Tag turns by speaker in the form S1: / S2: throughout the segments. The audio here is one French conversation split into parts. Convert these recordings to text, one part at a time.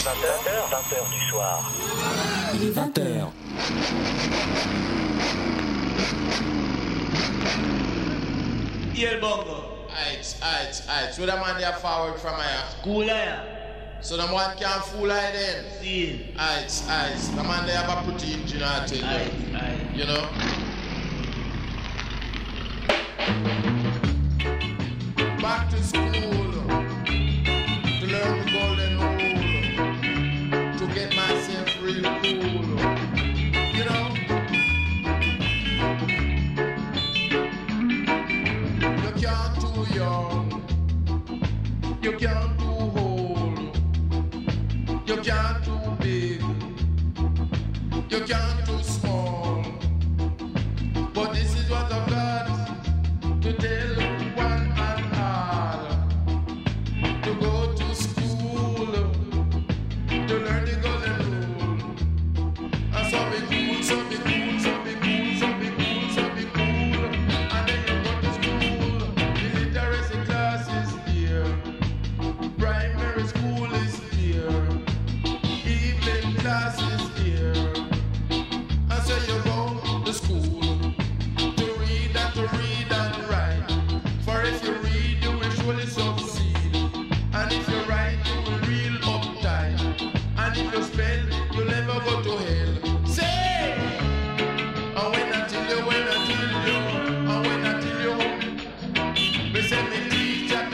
S1: 20h du soir.
S2: Il est 20h.
S3: Yeah, bongo.
S4: Aight. So the man there forward from here.
S3: Cool here.
S4: So the man can't fool I then.
S3: See.
S4: Aight. The man there have a pretty engine I tell you.
S3: Aight.
S4: You know? Back to school to learn the golden rule, to get myself real cool. You know? You can't too young, you can't too old, you can't too big, you can't too small. But this is what I've got to tell one and all. To go to school, to learn the golden rule. And so be cool, so be cool, so be cool, so be cool, so be cool. And then you go to school, the literacy class is here. Primary school is here. Evening class is here. And so you go to school to read and write. For if you read, you will surely succeed. And if you write, you will real uptight. And if you spell, you'll never go to hell. Say! And when I tell you, and when I tell you, me say me teacher.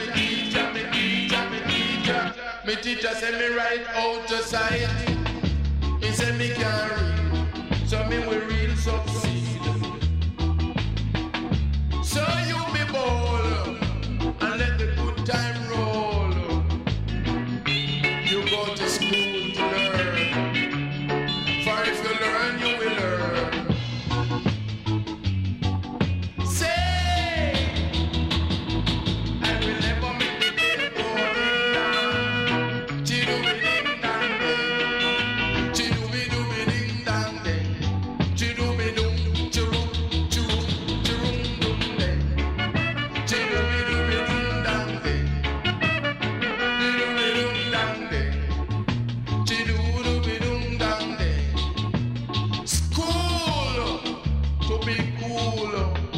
S4: Me teacher say me write out to sight. He say me can't read, so me will real succeed. So you be bold and let the good time roll. You go to school to learn, for if you learn, you will learn. Say, I will never make the day go down. Chidoo-be-ding dang ding, chidoo-be-doo-be-ding dang ding, chidoo-be-doo, chiroo, chiroo-dum ding, chidoo-be-doo-be-ding dang ding, chidoo-be-doo dang ding, chidoo-be-doo dang ding. School to be cool,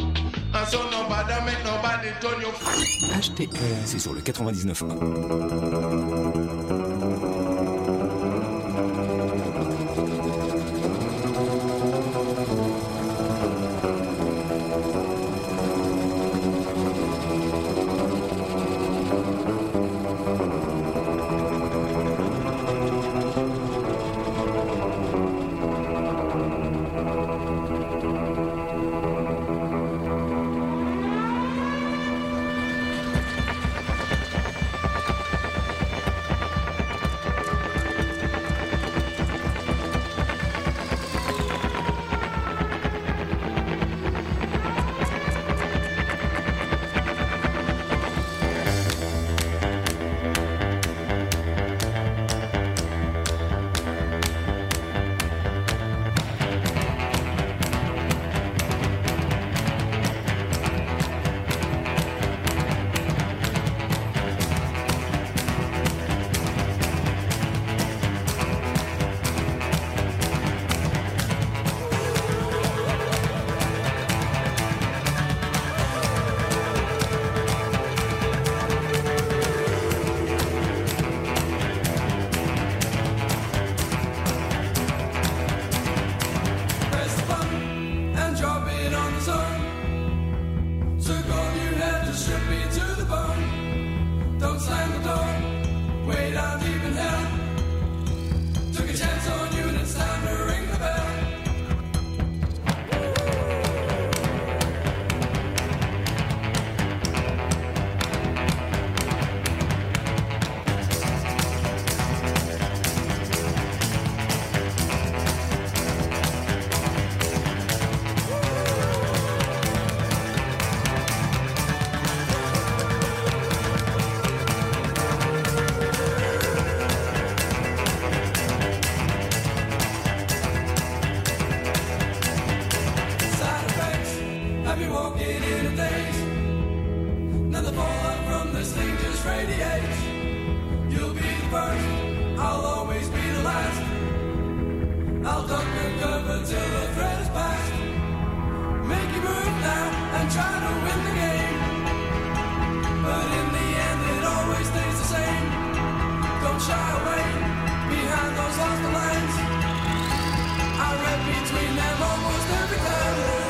S4: and so nobody make nobody turn you.
S2: HTL, c'est sur le 99.1.
S5: You'll be the first, I'll always be
S1: I'll duck and cover till the threat is past. Make you move now and try to win the game. But in the end it always stays the same. Don't shy away behind those lost lines. I read between them almost every time.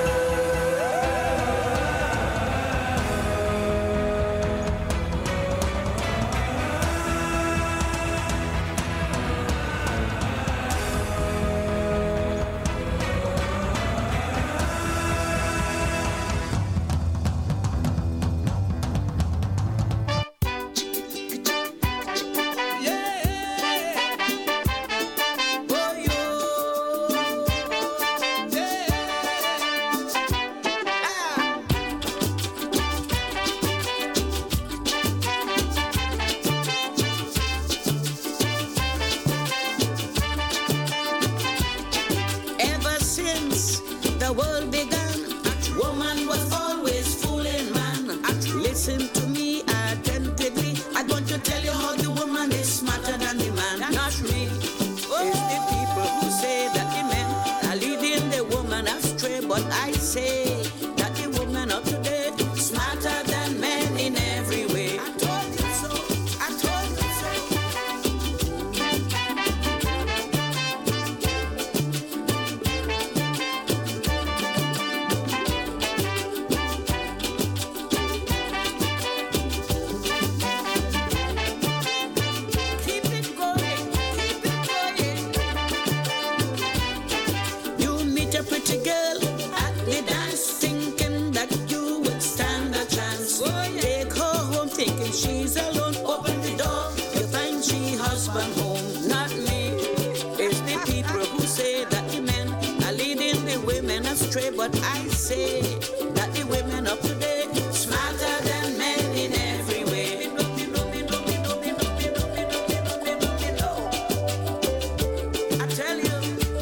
S5: But I say that the women of today smarter than men in every way. I tell you,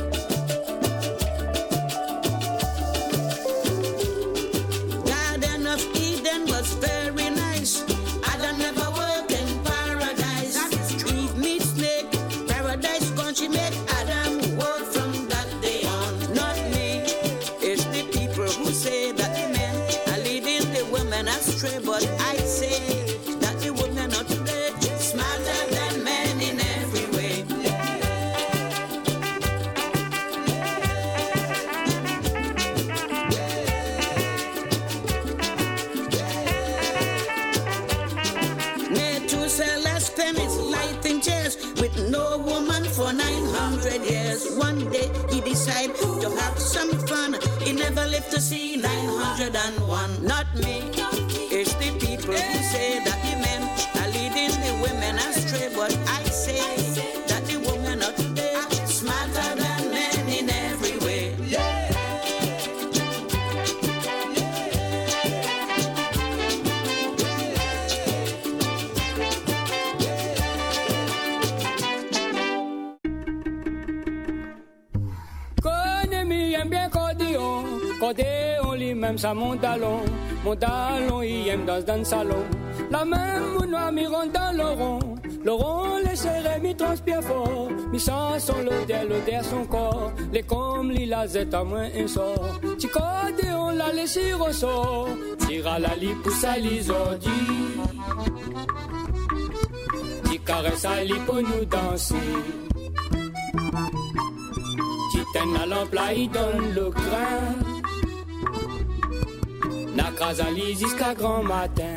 S5: Garden of Eden was very nice. Adam never worked in paradise. Eve meets snake, paradise gone. She made Adam work from that day on. Not me. Who say that the men are leading the women astray, but I say that the women of today smarter than men in every way. Methuselah spent his life in chairs with no woman for 900 years. One day he decided to have some fun. He never lived to see 901. Not me. It's the people who say that the men are leading the women astray. But I say that the women of today are smarter than men in every way.
S6: Connais-mi aime bien Cordéon. Cordéon lui-même ça mon talon, il aime dans le salon. La même mounoir mi rentre dans le rond les serrés mi transpire fort, mi sens son l'odeur son corps, les comme li la zette à moins un sort. Ti Cordéon la laissé ressort, tira la li pousse à l'isodi, ti caresse à li pour nous danser. Ti ten à l'emploi, il donne le grain. Na casa ali jusqu'à grand matin.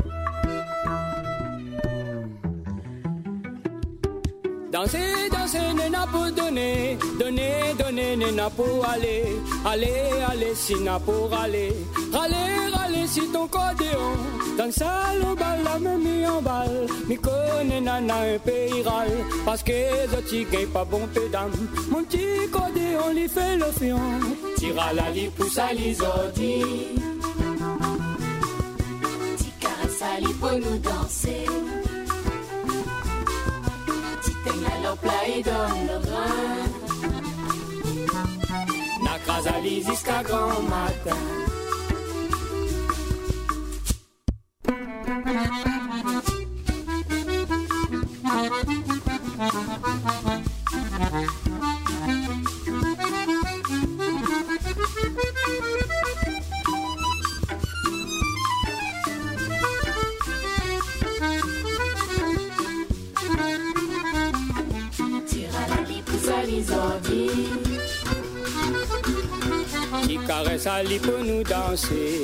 S6: Danser, danser, n'est n'a pour donner. Donner, donner, n'est n'a pour aller. Aller, si n'a pour aller. Râler, si ton cordéon. Dans le salon, balle, la même mis en balle. Mi connaît nana un pays râle. Parce que les autres gagnent pas bon pédame. Mon petit cordéon, lui fait le fion. Tira la li pousse à l'isodi.
S7: Sali pour nous danser. Titaigne à l'emploi et donne le grain.
S6: Na casa ali jusqu'à grand matin. caresse Ali pour nous danser.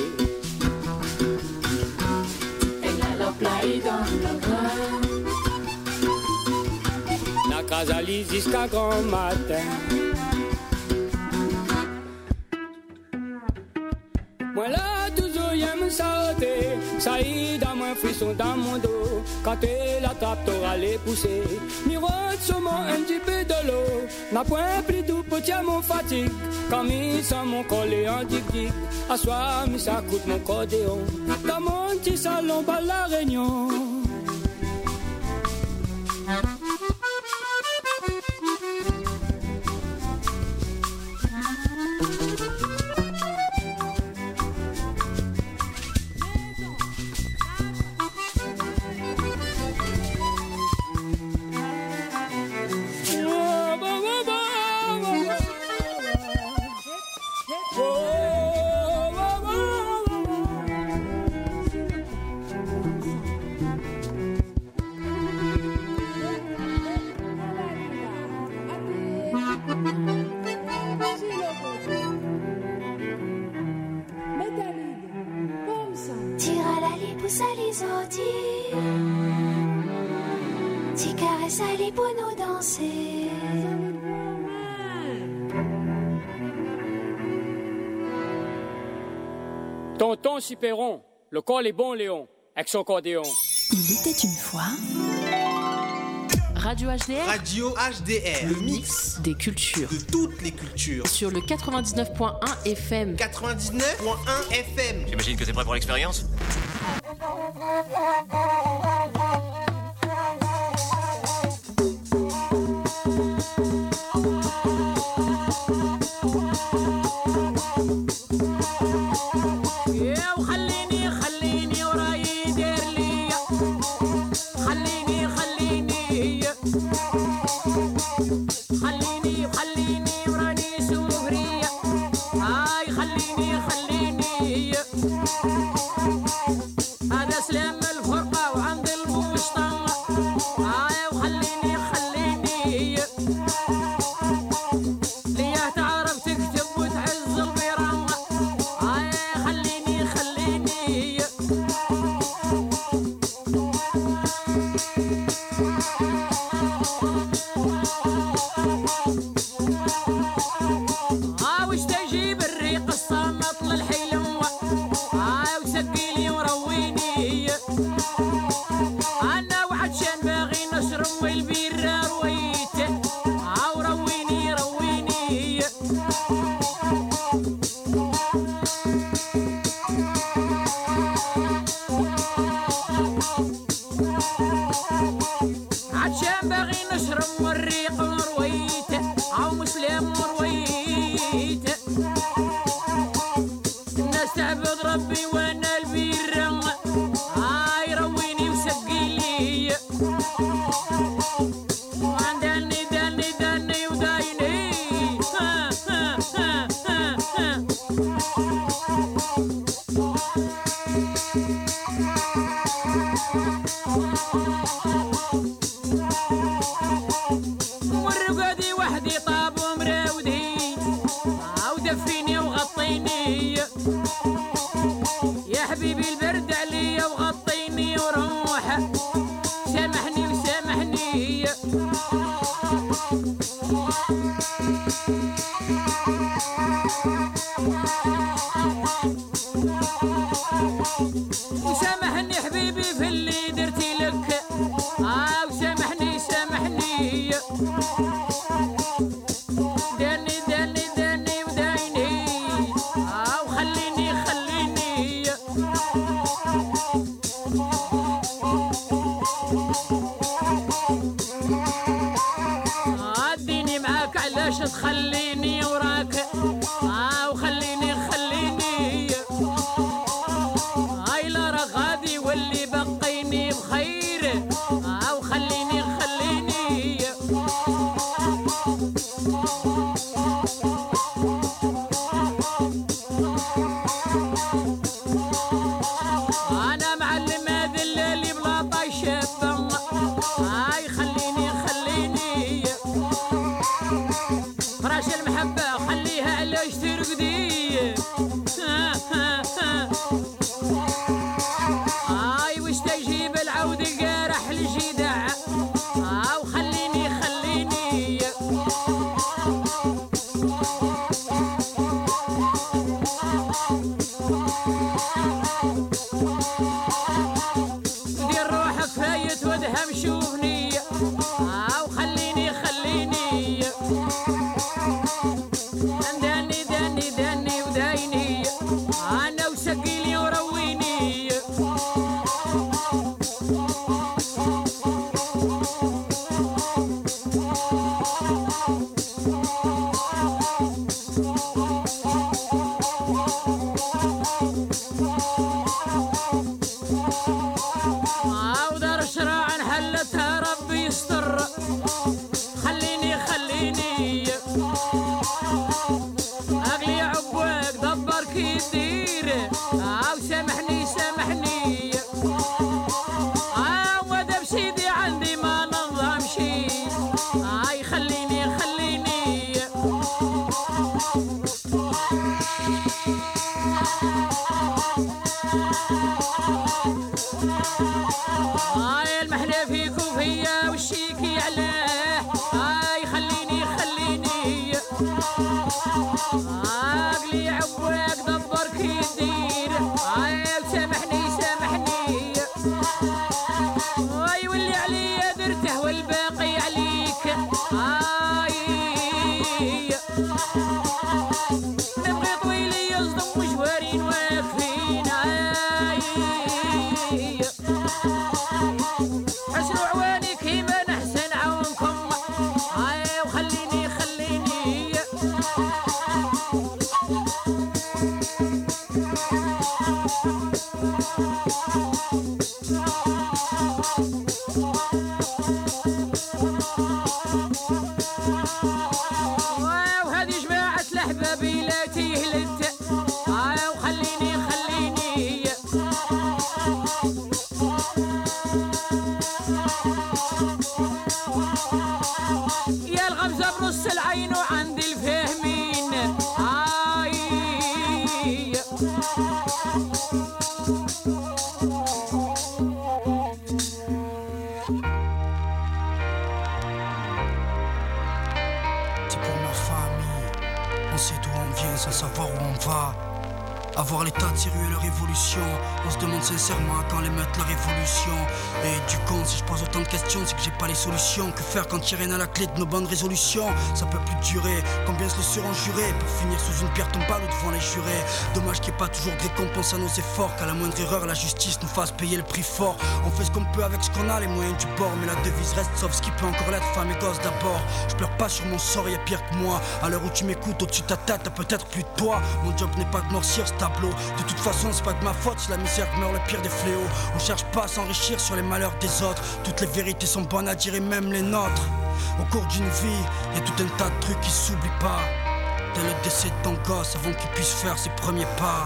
S7: Tenga play dans le grain.
S6: La Casali jusqu'à grand matin. Moi là toujours j'aime s'arrêter. Ça y est dans mon frisson dans mon dos. Quand elle attrape t'auras les pousser. Miroite sur moi un petit peu de l'eau. N'a point plus doux pour tiens mon fatigue. Quand mis sans mon collet en dic-dic. À soir mis ça coûte mon cordéon. Dans mon petit salon par la Réunion. Tonton Siperon, le col est bon Léon, avec son cordéon.
S8: Il était une fois...
S9: Radio HDR.
S10: Radio HDR. Le mix
S9: des cultures.
S10: De toutes les cultures.
S9: Sur le 99.1 FM.
S10: 99.1 FM.
S11: J'imagine que t'es prêt pour l'expérience ?
S12: تخليني وراك وخليني هاي لا رغادي واللي بقيني بخير وخليني انا معلم هذا اللي
S8: Avoir l'état de ces ruelles, leur évolution. On se demande sincèrement quand les mettre la révolution. Et du con, si je pose autant de questions, c'est que j'ai pas les solutions. Que faire quand il n'y a rien à la clé de nos bonnes résolutions? Ça peut plus durer, combien se le seront jurés pour finir sous une pierre tombale ou devant les jurés. Dommage qu'il n'y ait pas toujours de récompense à nos efforts. Qu'à la moindre erreur, la justice nous fasse payer le prix fort. On fait ce qu'on peut avec ce qu'on a, les moyens du bord. Mais la devise reste sauf ce qui peut encore l'être, femme et gosse d'abord. Je pleure pas sur mon sort, y'a pire que moi. À l'heure où tu m'écoutes, au-dessus de ta tête, t'as peut-être plus de toi. Mon job n'est pas de noircir ce tableau. De toute façon, c'est pas de ma faute si la misère meurt le pire des fléaux. On cherche pas à s'enrichir sur les malheurs des autres. Toutes les vérités sont bonnes à dire et même les nôtres. Au cours d'une vie, y'a tout un tas de trucs qui s'oublient pas. Dès le décès de ton gosse, avant qu'il puisse faire ses premiers pas.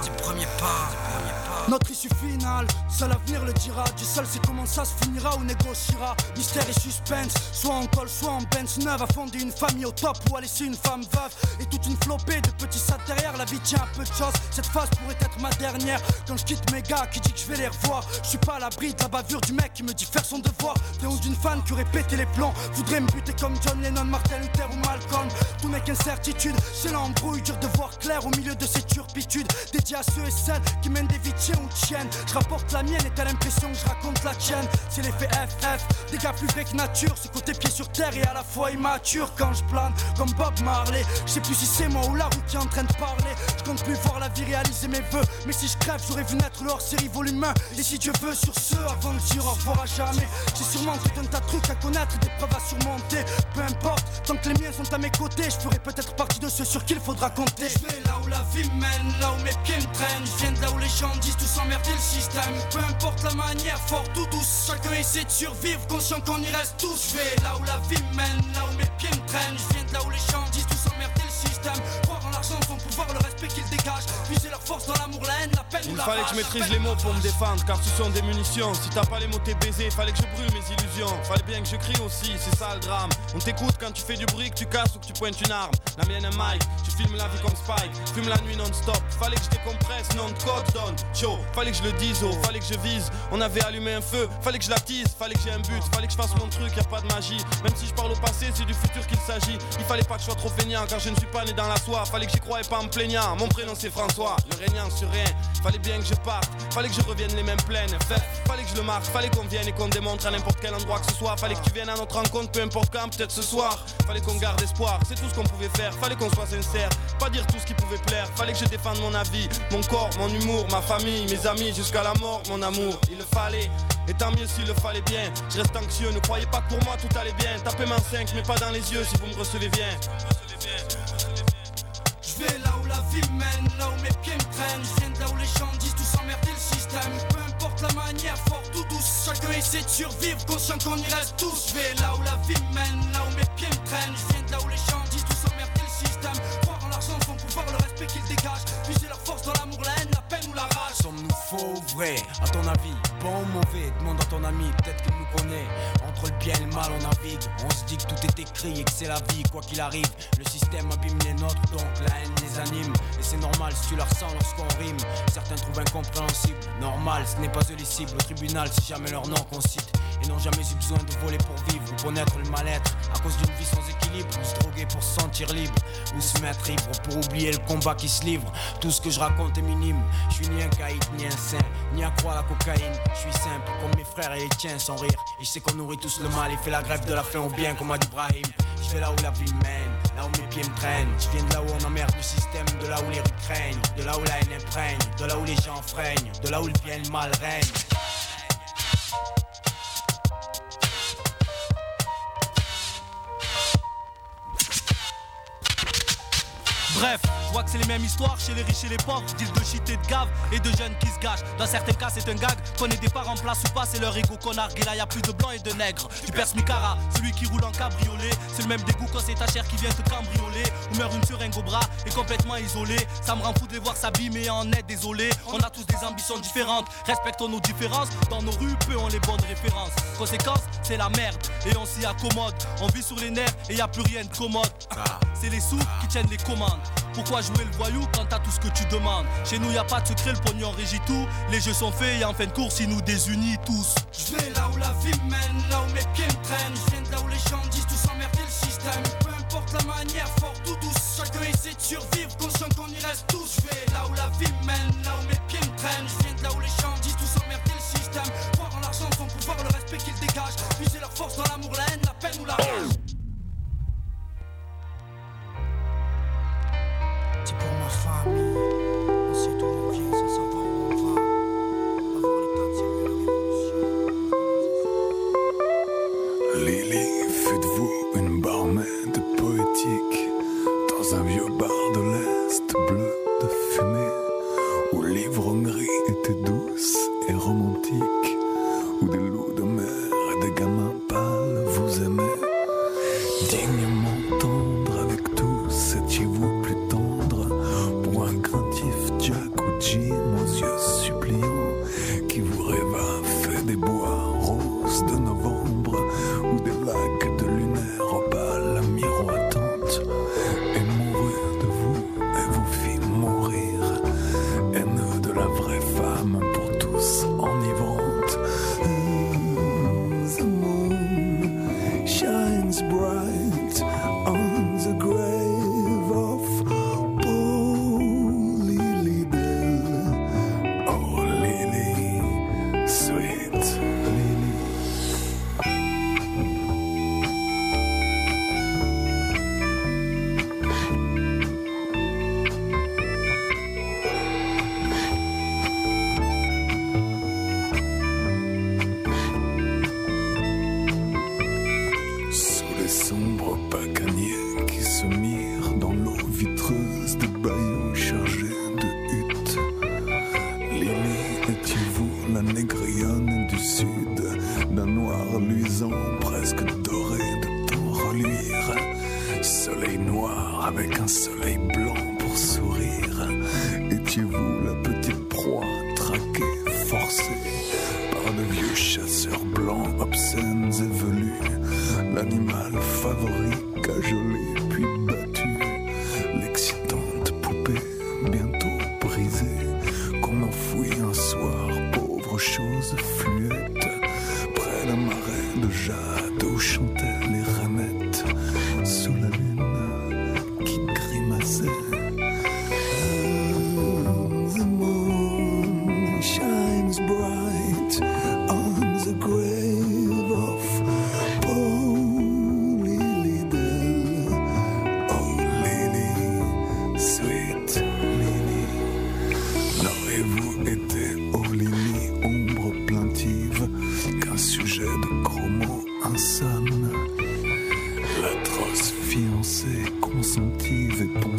S8: Notre issue finale, seul l'avenir le dira. Dieu seul sait comment ça se finira ou négociera. Mystère et suspense, soit en col, soit en Benz neuve. À fonder une famille au top ou à laisser une femme veuve. Et toute une flopée de petits sacs derrière. La vie tient un peu de choses, cette phase pourrait être ma dernière. Quand je quitte mes gars qui dit que je vais les revoir. Je suis pas à l'abri de la bavure du mec qui me dit faire son devoir. Féon d'une fan qui aurait pété les plombs. Voudrait me buter comme John Lennon, Martin Luther ou Malcolm. Tout n'est qu'incertitude, c'est l'embrouille. Dur de voir clair au milieu de ces turpitudes. Dédié à ceux et celles qui mènent des vies ou tienne. Je rapporte la mienne et t'as l'impression que je raconte la tienne. C'est l'effet FF, des gars plus vrais que nature. Ce côté pied sur terre et à la fois immature. Quand je plane comme Bob Marley, je sais plus si c'est moi ou la route qui est en train de parler. Je compte plus voir la vie réaliser mes vœux. Mais si je crève j'aurais vu naître le hors-série volume 1. Et si Dieu veut sur ce, avant de dire au revoir à jamais. J'ai sûrement tout un tas de trucs à connaître, des preuves à surmonter. Peu importe, tant que les miens sont à mes côtés, je ferai peut-être partie de ceux sur qui il faudra compter. Je vais là où la vie mène, là où mes pieds me traînent. Je viens de là où les gens disent tout s'emmerder le système. Peu importe la manière, fort ou douce, chacun essaie de survivre, conscient qu'on y reste tous. Je vais là où la vie mène, là où mes pieds me traînent. Je viens de là où les gens disent tout s'emmerder le système. Croire en l'argent, son pouvoir, le respect qu'ils dégagent. Puiser leur force dans l'amour, la haine, la peine ou la rage.
S11: Il fallait que je maîtrise les mots pour me défendre, car ce sont des munitions. Si t'as pas les mots t'es baisé, fallait que je brûle mes illusions. Fallait bien que je crie aussi, c'est ça le drame. On t'écoute quand tu fais du bruit, que tu casses ou que tu pointes une arme. La mienne un mic, tu filmes la vie comme Spike. Fume la nuit non-stop, fallait que je décompresse, non de code donne. Chaud, fallait que je le dise, oh, fallait que je vise. On avait allumé un feu, fallait que je l'attise. Fallait que j'ai un but, fallait que je fasse mon truc, y'a pas de magie. Même si je parle au passé, c'est du futur qu'il s'agit. Il fallait pas que je sois trop feignant, car je ne suis pas né dans la soie. Fallait que j'y croyais pas me plaignant, mon prénom c'est François, ne régnant sur rien. Fallait bien que je parte, fallait que je revienne les mêmes plaines. Fallait que je le marque, fallait qu'on vienne et qu'on démontre à n'importe quel endroit que ce soit. Fallait que tu viennes à notre rencontre, peu importe quand, peut-être ce soir. Fallait qu'on garde espoir, c'est tout ce qu'on pouvait faire. Fallait qu'on soit sincère, pas dire tout ce qui pouvait plaire. Fallait que je défende mon avis, mon corps, mon humour, ma famille, mes amis, jusqu'à la mort, mon amour. Il le fallait, et tant mieux s'il le fallait bien. Je reste anxieux, ne croyez pas que pour moi tout allait bien. Tapez main 5, mais pas dans les yeux si vous me recevez bien.
S1: Je vais là où la vie mène, là où mes pieds me traînent. Je viens de là où les gens disent tous emmerder le système. Peu importe la manière, forte ou douce, chacun essaie de survivre, conscient qu'on y reste tous. Je vais là où la vie mène, là où mes pieds me traînent. Je viens de là où les gens disent tous emmerder le système. Croire en l'argent, son pouvoir, le respect qu'ils dégagent. Puiser leur force dans l'amour, la haine, la peine ou la rage.
S13: Sommes-nous faux ou vrai? À ton avis, bon ou mauvais? Demande à ton ami, peut-être qu'il nous connaît. Entre le bien et le mal on navigue. On se dit que tout est écrit et que c'est la vie, quoi qu'il arrive. Le système abîme les nôtres, donc la haine les anime. Et c'est normal si tu la ressens lorsqu'on rime. Certains trouvent incompréhensible, normal, ce n'est pas eux les cibles. Au tribunal, c'est jamais leur nom qu'on cite. Et n'ont jamais eu besoin de voler pour vivre ou connaître le mal-être. À cause d'une vie sans équilibre, ou se droguer pour se sentir libre, ou se mettre ivre pour oublier le combat qui se livre. Tout ce que je raconte est minime. Je suis ni un caïd, ni un saint, ni à croire à la cocaïne. Je suis simple, comme mes frères et les tiens, sans rire. Et je sais qu'on nourrit tous le mal et fait la grève de la faim au bien, comme a dit Brahim. Je vais là où la vie mène, là où mes pieds me traînent. Je viens de là où on emmerde le système, de là où les rues craignent, de là où la haine imprègne, de là où les gens freinent, de là où le bien et le mal règne.
S14: Bref, je vois que c'est les mêmes histoires chez les riches et les pauvres. Deal de shit et de gave et de jeunes qui se gâchent. Dans certains cas c'est un gag, qu'on ait des parents en place ou pas, c'est leur ego qu'on argue. Et là y'a plus de blancs et de nègres. Tu perces Micara, celui qui roule en cabriolet. C'est le même dégoût quand c'est ta chair qui vient te cambrioler. Ou meurt une seringue au bras et complètement isolé. Ça me rend fou de les voir s'abîmer en est désolé. On a tous des ambitions différentes, respectons nos différences. Dans nos rues, peu ont les bonnes références. Conséquence, c'est la merde et on s'y accommode. On vit sur les nerfs et y a plus rien de commode. C'est les sous qui tiennent les commandes. Pourquoi jouer le voyou quand t'as tout ce que tu demandes? Chez nous y a pas de secret, le pognon régit tout. Les jeux sont faits et en fin de course ils nous désunissent tous.
S1: Je vais là où la vie mène, là où mes pieds me traînent. Je viens de là où les gens disent tous emmerder le système. Peu importe la manière, forte ou douce, chacun essaie de survivre, conscient qu'on y reste tous. Je vais là où la vie mène, là où mes pieds me traînent. Je viens de là où les gens disent tous emmerder le système. Croire en l'argent, son pouvoir, le respect qu'ils dégagent. Puiser leur force dans l'amour, la haine, la peine ou la rage.
S8: C'est pour ma famille, on sait d'où on vient sans savoir où on va. Avoir l'état de servir la révolution.
S15: Lily, faites-vous une barmaid poétique dans un vieux bar de l'Est bleu de fumée, où l'ivrognerie était douce et romantique, où des loups de mer et des gamins pâles vous aimaient. Dignement tendre avec tous, étiez-vous plus tendre pour un craintif Jack ou Jim aux yeux suppliants qui vous rêva fait des bois roses de novembre ou des lacs de lunaire opale miroitante et mourut de vous et vous fit mourir, haineux de la vraie femme pour tous enivrante. The moon shines bright on the grave of poor Lily Bell. Oh Lily, sweet Lily. Sous les sombres pacaniers qui se mirent dans l'eau vitreuse des bayous chargés de huttes, Lily, étiez-vous la négrillonne du sud, d'un noir luisant presque doré de ton reluire, soleil noir avec un soleil blanc pour sourire, étiez-vous la petite proie traquée, forcée par de vieux chasseurs blancs obscènes et velus, l'animal favori cajolé puis battu, l'excitante poupée bientôt brisée, qu'on enfouit un soir, pauvre chose fluette, près d'un marais de jade où chantaient les rainettes, sous la lune qui grimaçait.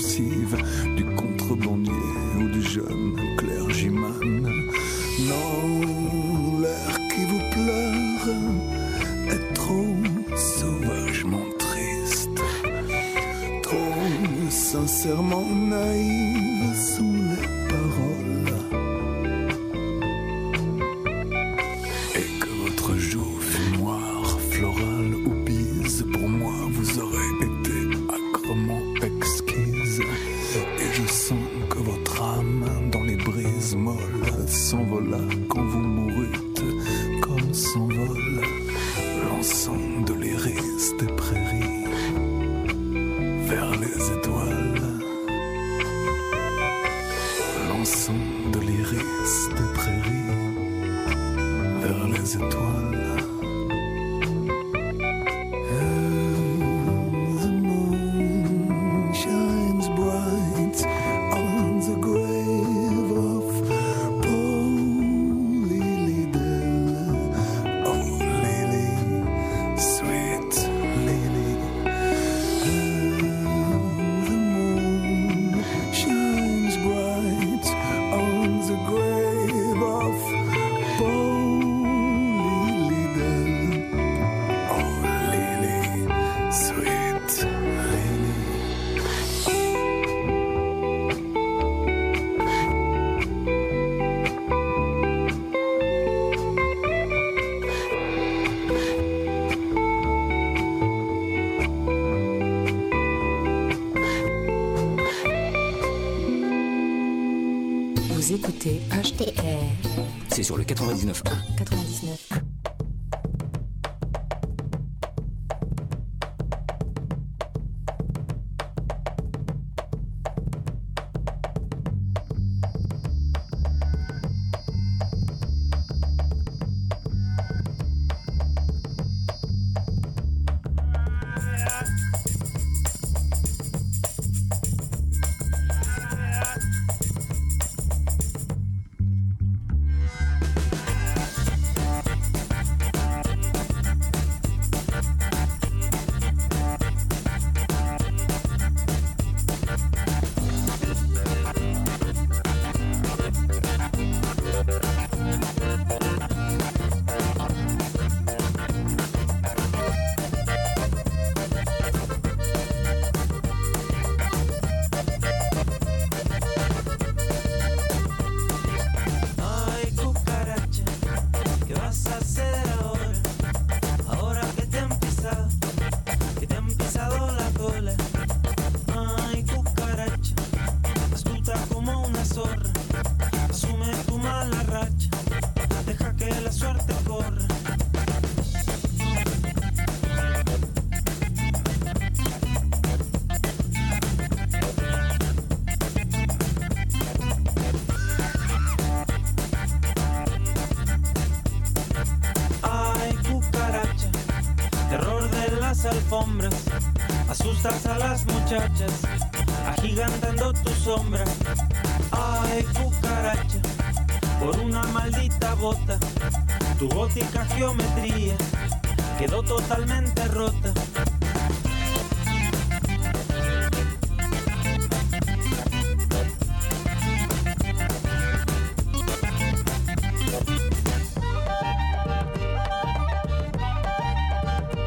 S15: inoffensive du contrebandier ou du jeune clergyman. Non, l'air qui vous pleure est trop sauvagement triste, trop sincèrement naïve sous les paroles, et que votre joue fumoir, florale ou bise, pour moi vous aurez été acrement exquise, et je sens que votre âme dans les brises molles s'envola quand vous mourûtes, comme s'envole l'encens de l'iris des prairies vers les étoiles, l'encens de l'iris des prairies vers les étoiles. The moon shines bright on the grave of Paul Lilydale. Oh Lily, sweet Lily. The moon shines bright on the grave of Paul Lilydale. Oh Lily, sweet Lily.
S9: Vous écoutez HDR
S2: C'est sur le 99.1.
S9: 99.
S1: Ay, cucaracha, ¿qué vas a hacer ahora? Ahora que te han pisado la cola. Ay, cucaracha, astuta como una zorra. Asume tu mala racha, deja que la suerte corra. Ay, cucaracha, terror de las alfombras, asustas a las muchachas, agigantando tu sombra. Ay, cucaracha, por una maldita bota, tu gótica geometría quedó totalmente rota.